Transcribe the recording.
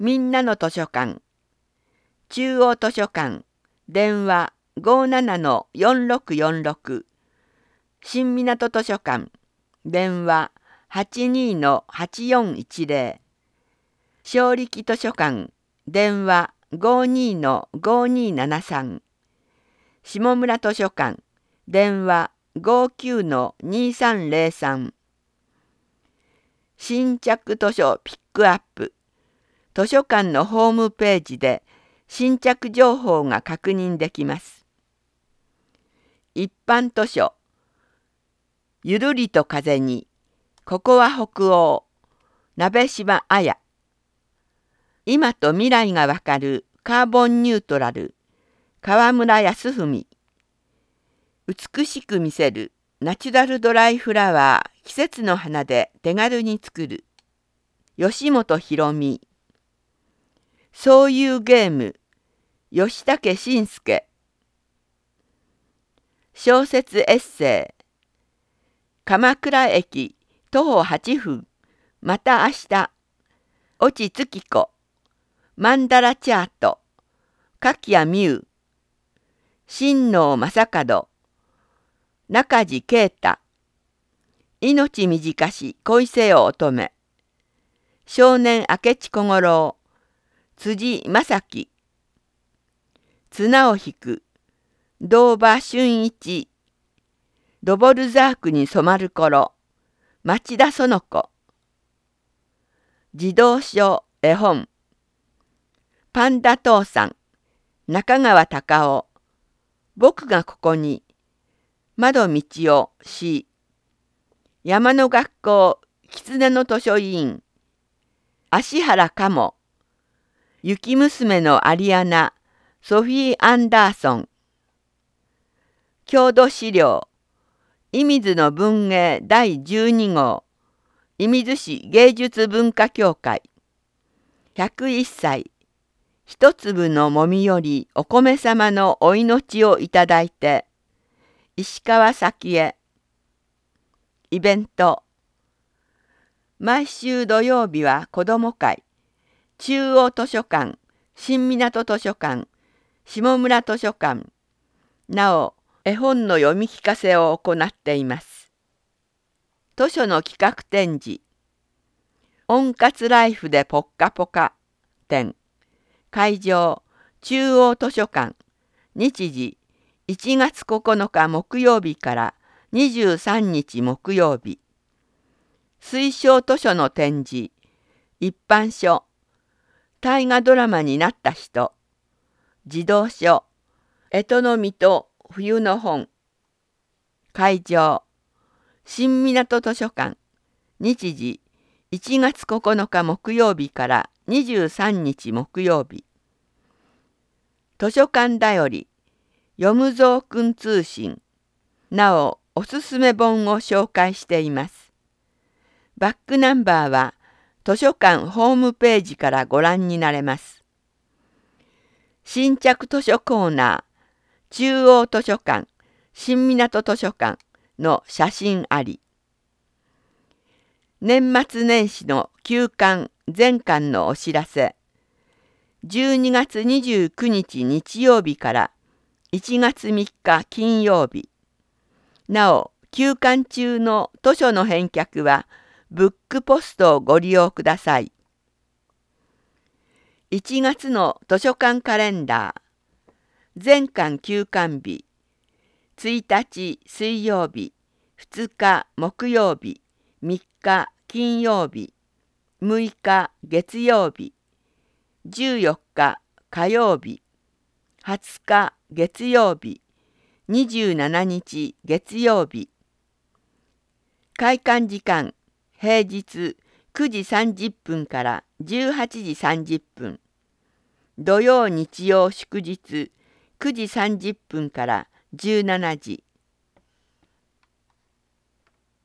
みんなの図書館、中央図書館、電話57-4646、新港図書館、電話82-8410、正力図書館、電話52-5273、下村図書館、電話59-2303、新着図書ピックアップ、図書館のホームページで新着情報が確認できます。一般図書、ゆるりと風に、ここは北欧、鍋島綾。今と未来がわかるカーボンニュートラル、川村康文。美しく見せるナチュラルドライフラワー、季節の花で手軽に作る、吉本博美。そういうゲーム、吉武慎介。小説エッセイ、鎌倉駅徒歩8分、また明日、越智月子。マンダラチャート、柿谷美優。親王正門、中地啓太。命短し恋せよ乙女。少年明智小五郎、辻正樹。綱を引く、堂場俊一。ドボルザークに染まる頃、町田園子。児童書絵本、パンダ父さん、中川隆夫。僕がここに、窓道夫詩。山の学校狐の図書委員、芦原かも。雪娘のアリアナ、ソフィー・アンダーソン。郷土資料、射水の文芸第12号、射水市芸術文化協会。101歳、一粒のもみよりお米様のお命をいただいて、石川咲江。イベント、毎週土曜日は子ども会、中央図書館、新港図書館、下村図書館。なお、絵本の読み聞かせを行っています。図書の企画展示、温活ライフでポッカポカ展。会場、中央図書館。日時、1月9日木曜日から23日木曜日。推奨図書の展示、一般書、大河ドラマになった人、児童書、干支の実と冬の本。会場、新港図書館。日時、1月9日木曜日から23日木曜日。図書館だより、読むぞうくん通信。なお、おすすめ本を紹介しています。バックナンバーは図書館ホームページからご覧になれます。新着図書コーナー、中央図書館、新港図書館の写真あり。年末年始の休刊全巻のお知らせ。12月29日日曜日から1月3日金曜日。なお、休刊中の図書の返却はブックポストをご利用ください。1月の図書館カレンダー。全巻休刊日。1日水曜日、2日木曜日、3日金曜日、6日月曜日、14日火曜日、20日月曜日、27日月曜日。開館時間、平日9時30分から18時30分。土曜日曜祝日9時30分から17時。